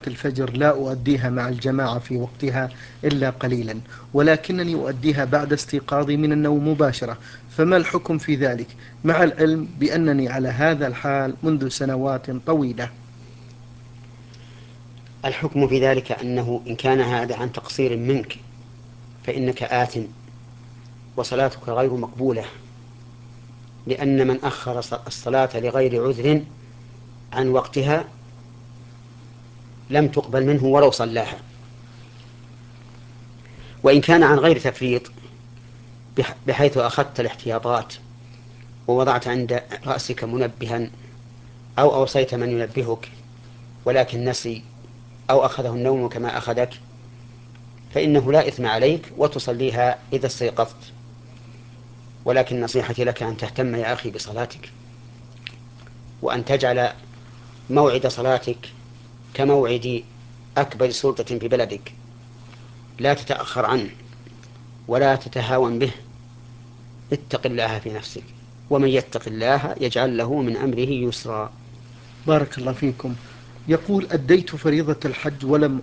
الفجر لا أؤديها مع الجماعة في وقتها إلا قليلا، ولكنني أؤديها بعد استيقاظي من النوم مباشرة، فما الحكم في ذلك مع العلم بأنني على هذا الحال منذ سنوات طويلة؟ الحكم في ذلك أنه إن كان هذا عن تقصير منك فإنك آثم وصلاتك غير مقبولة، لأن من أخر الصلاة لغير عذر عن وقتها لم تقبل منه ولو صلاها. وإن كان عن غير تفريط بحيث أخذت الاحتياطات ووضعت عند رأسك منبها أو أوصيت من ينبهك ولكن نسي أو أخذه النوم كما أخذك، فإنه لا إثم عليك وتصليها إذا استيقظت. ولكن نصيحتي لك أن تهتم يا أخي بصلاتك، وأن تجعل موعد صلاتك كموعد أكبر سلطة في بلدك، لا تتأخر عنه ولا تتهاون به. اتق الله في نفسك، ومن يتق الله يجعل له من أمره يسرا. بارك الله فيكم. يقول: أديت فريضة الحج ولم